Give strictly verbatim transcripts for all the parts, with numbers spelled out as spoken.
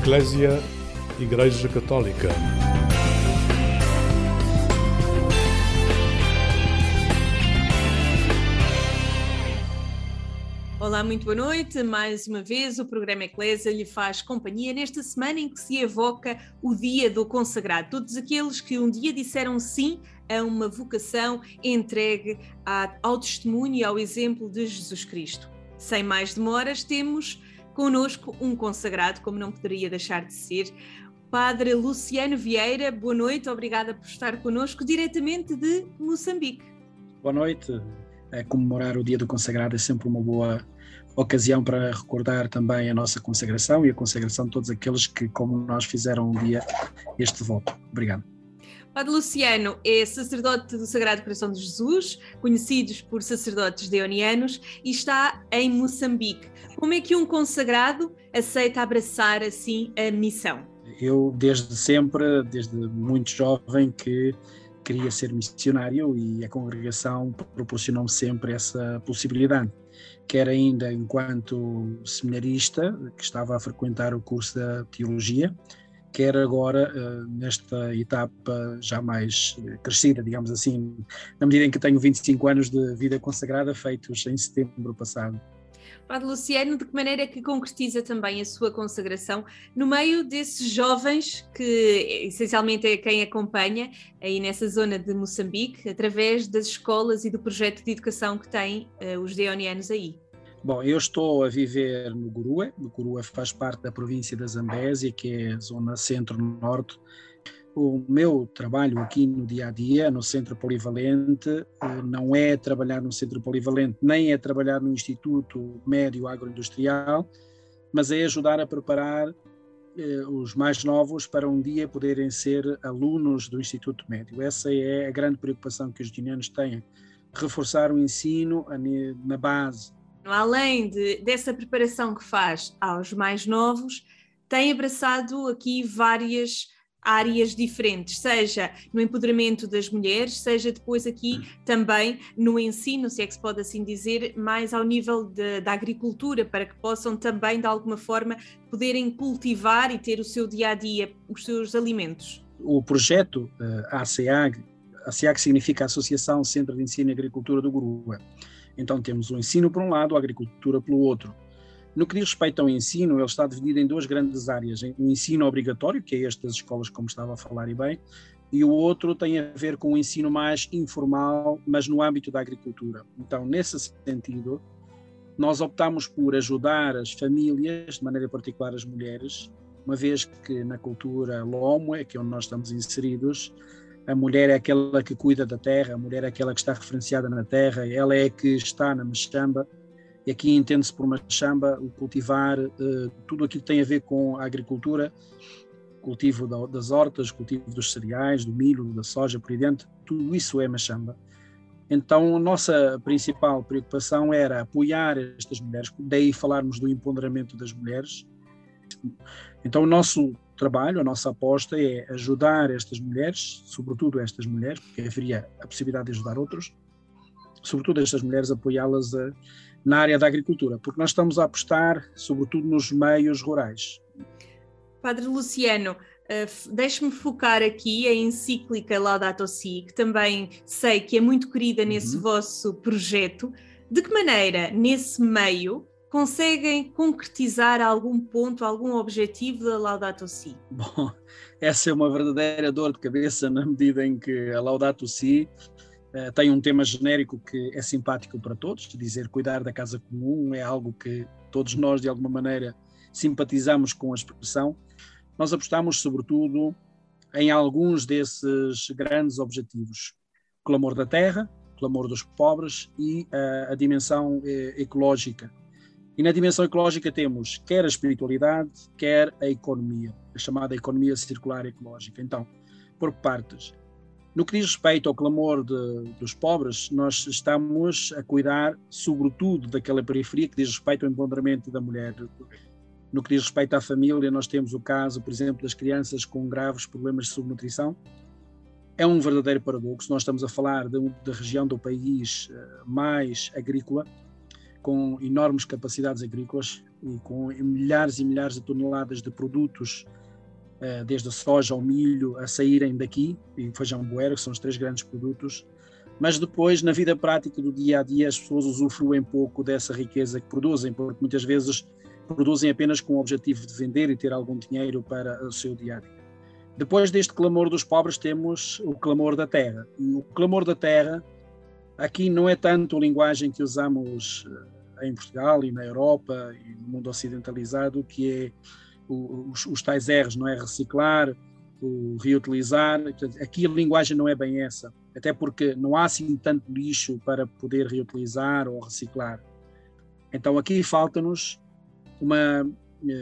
Eclésia, Igreja Católica. Olá, muito boa noite. Mais uma vez o programa Eclésia lhe faz companhia nesta semana em que se evoca o Dia do Consagrado. Todos aqueles que um dia disseram sim a uma vocação entregue ao testemunho e ao exemplo de Jesus Cristo. Sem mais demoras, temos connosco um consagrado, como não poderia deixar de ser, Padre Luciano Vieira. Boa noite, obrigada por estar connosco, diretamente de Moçambique. Boa noite. É, comemorar o Dia do Consagrado é sempre uma boa ocasião para recordar também a nossa consagração e a consagração de todos aqueles que, como nós, fizeram um dia este voto. Obrigado. Padre Luciano é sacerdote do Sagrado Coração de Jesus, conhecidos por sacerdotes deonianos, e está em Moçambique. Como é que um consagrado aceita abraçar assim a missão? Eu, desde sempre, desde muito jovem, que queria ser missionário, e a congregação proporcionou-me sempre essa possibilidade, quer ainda enquanto seminarista, que estava a frequentar o curso da teologia, quer agora nesta etapa já mais crescida, digamos assim, na medida em que tenho vinte e cinco anos de vida consagrada, feitos em setembro passado. Padre Luciano, de que maneira é que concretiza também a sua consagração no meio desses jovens que essencialmente é quem acompanha aí nessa zona de Moçambique, através das escolas e do projeto de educação que têm uh, os deonianos aí? Bom, eu estou a viver no Gurue. O Gurue faz parte da província da Zambésia, que é a zona centro-norte. O meu trabalho aqui no dia-a-dia, no Centro Polivalente, não é trabalhar no Centro Polivalente, nem é trabalhar no Instituto Médio Agroindustrial, mas é ajudar a preparar eh, os mais novos para um dia poderem ser alunos do Instituto Médio. Essa é a grande preocupação que os deonianos têm, reforçar o ensino na base. Além de, dessa preparação que faz aos mais novos, tem abraçado aqui várias áreas diferentes, seja no empoderamento das mulheres, seja depois aqui também no ensino, se é que se pode assim dizer, mais ao nível de, da agricultura, para que possam também de alguma forma poderem cultivar e ter o seu dia-a-dia, os seus alimentos. O projeto uh, A C A G, A C A G significa Associação Centro de Ensino e Agricultura do Gurue. Então temos o ensino por um lado, a agricultura pelo outro. No que diz respeito ao ensino, ele está dividido em duas grandes áreas. O ensino obrigatório, que é este das escolas, como estava a falar e bem, e o outro tem a ver com o ensino mais informal, mas no âmbito da agricultura. Então, nesse sentido, nós optamos por ajudar as famílias, de maneira particular as mulheres, uma vez que na cultura Lomwe, que é onde nós estamos inseridos, a mulher é aquela que cuida da terra, a mulher é aquela que está referenciada na terra, ela é que está na machamba. E aqui entende-se por machamba o cultivar uh, tudo aquilo que tem a ver com a agricultura, cultivo da, das hortas, cultivo dos cereais, do milho, da soja, por aí dentro, tudo isso é machamba. Então a nossa principal preocupação era apoiar estas mulheres, daí falarmos do empoderamento das mulheres. Então o nosso trabalho, a nossa aposta é ajudar estas mulheres, sobretudo estas mulheres, porque haveria a possibilidade de ajudar outros, sobretudo estas mulheres, apoiá-las a na área da agricultura, porque nós estamos a apostar sobretudo nos meios rurais. Padre Luciano, uh, deixe-me focar aqui a encíclica Laudato Si, que também sei que é muito querida nesse uhum. vosso projeto. De que maneira, nesse meio, conseguem concretizar algum ponto, algum objetivo da Laudato Si? Bom, essa é uma verdadeira dor de cabeça, na medida em que a Laudato Si Uh, tem um tema genérico que é simpático para todos, dizer cuidar da casa comum é algo que todos nós de alguma maneira simpatizamos com a expressão. Nós apostamos sobretudo em alguns desses grandes objetivos: o clamor da terra, o clamor dos pobres e uh, a dimensão uh, ecológica. E na dimensão ecológica temos quer a espiritualidade, quer a economia, a chamada economia circular ecológica. Então, por partes. No que diz respeito ao clamor de, dos pobres, nós estamos a cuidar sobretudo daquela periferia que diz respeito ao empoderamento da mulher. No que diz respeito à família, nós temos o caso, por exemplo, das crianças com graves problemas de subnutrição. É um verdadeiro paradoxo. Nós estamos a falar de, da região do país mais agrícola, com enormes capacidades agrícolas, e com milhares e milhares de toneladas de produtos, desde a soja ao milho, a saírem daqui, e feijão boero, que são os três grandes produtos, mas depois, na vida prática do dia a dia, as pessoas usufruem pouco dessa riqueza que produzem, porque muitas vezes produzem apenas com o objetivo de vender e ter algum dinheiro para o seu dia a dia. Depois deste clamor dos pobres, temos o clamor da terra. E o clamor da terra, aqui não é tanto a linguagem que usamos em Portugal e na Europa e no mundo ocidentalizado, que é os, os tais R's, não é? Reciclar, o reutilizar. Aqui a linguagem não é bem essa, até porque não há assim tanto lixo para poder reutilizar ou reciclar. Então aqui falta-nos uma,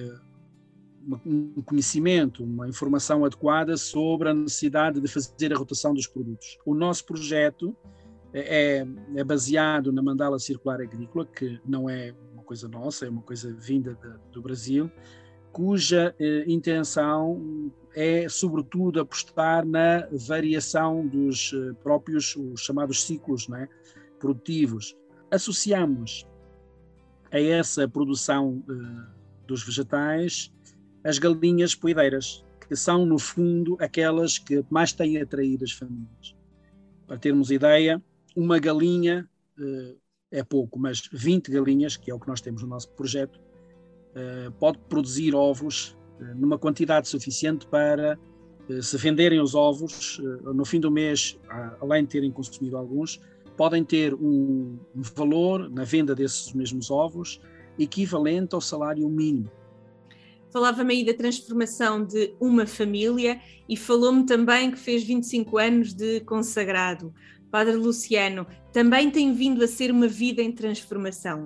uma, um conhecimento, uma informação adequada sobre a necessidade de fazer a rotação dos produtos. O nosso projeto é, é baseado na Mandala Circular Agrícola, que não é uma coisa nossa, é uma coisa vinda de, do Brasil, cuja eh, intenção é, sobretudo, apostar na variação dos eh, próprios, os chamados ciclos, não é? produtivos. Associamos a essa produção eh, dos vegetais as galinhas poideiras, que são, no fundo, aquelas que mais têm atraído as famílias. Para termos ideia, uma galinha eh, é pouco, mas vinte galinhas, que é o que nós temos no nosso projeto, Uh, pode produzir ovos uh, numa quantidade suficiente para, uh, se venderem os ovos, uh, no fim do mês, uh, além de terem consumido alguns, podem ter um, um valor na venda desses mesmos ovos equivalente ao salário mínimo. Falava-me aí da transformação de uma família e falou-me também que fez vinte e cinco anos de consagrado. Padre Luciano, também tem vindo a ser uma vida em transformação.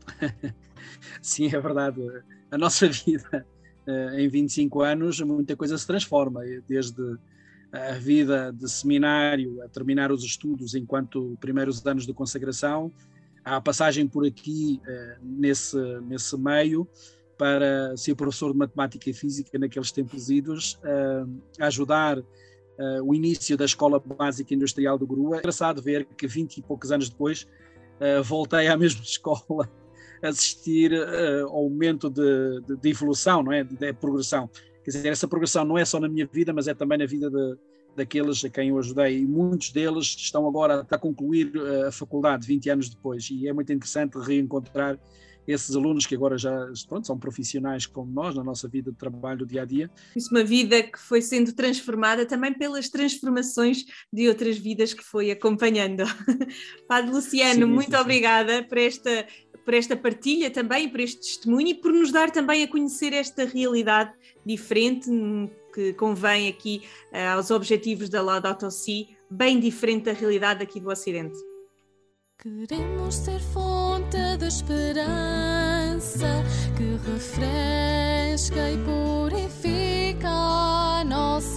Sim, é verdade. A nossa vida em vinte e cinco anos, muita coisa se transforma, desde a vida de seminário a terminar os estudos enquanto primeiros anos de consagração, a passagem por aqui nesse, nesse meio para ser professor de matemática e física naqueles tempos idos, a ajudar o início da Escola Básica Industrial do Grua. É engraçado ver que vinte e poucos anos depois voltei à mesma escola, assistir uh, ao momento de, de, de evolução, não é? De, de progressão. Quer dizer, essa progressão não é só na minha vida, mas é também na vida de, daqueles a quem eu ajudei. E muitos deles estão agora a concluir uh, a faculdade vinte anos depois. E é muito interessante reencontrar esses alunos que agora já pronto, são profissionais como nós, na nossa vida de trabalho dia a dia. Isso, uma vida que foi sendo transformada também pelas transformações de outras vidas que foi acompanhando. Padre Luciano, sim, muito sim, obrigada sim. por esta... por esta partilha também, por este testemunho e por nos dar também a conhecer esta realidade diferente que convém aqui uh, aos objetivos da Laudato Si, bem diferente da realidade aqui do Ocidente. Queremos ser fonte de esperança que refresca e purifica a nossa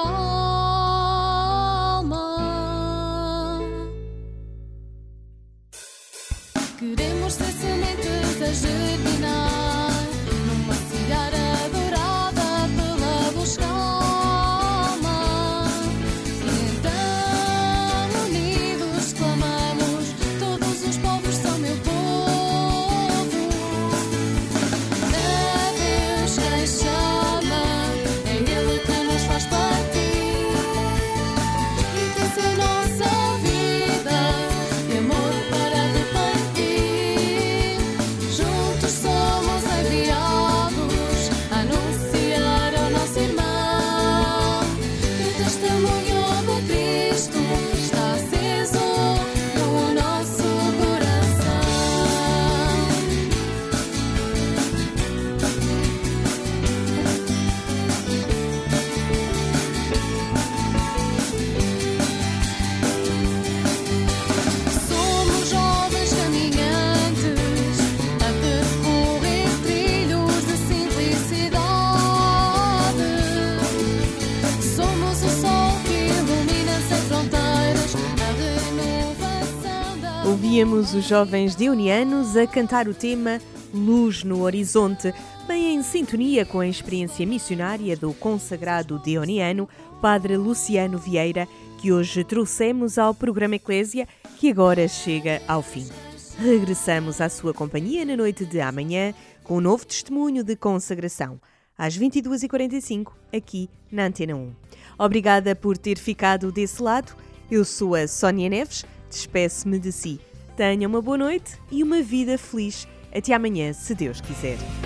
alma. Queremos ser sementes a germinar numa seara dourada pela luz calma. E então unidos clamamos, todos os povos são meu povo. É Deus quem chama, é Ele que nos faz partir. E que se a nossa vida de amor para repartir, juntos somos enviados a anunciar ao nosso irmão que o testemunho de Cristo está aceso no nosso coração. Somos jovens caminhantes a percorrer trilhos de simplicidade. Somos o sol que ilumina sem fronteiras a renovação da Ouvíamos os jovens deonianos a cantar o tema Luz no Horizonte, bem em sintonia com a experiência missionária do consagrado deoniano, Padre Luciano Vieira, que hoje trouxemos ao programa Eclésia, que agora chega ao fim. Regressamos à sua companhia na noite de amanhã com um novo testemunho de consagração, às vinte e duas e quarenta e cinco, aqui na Antena um. Obrigada por ter ficado desse lado. Eu sou a Sónia Neves, despeço-me de si. Tenha uma boa noite e uma vida feliz. Até amanhã, se Deus quiser.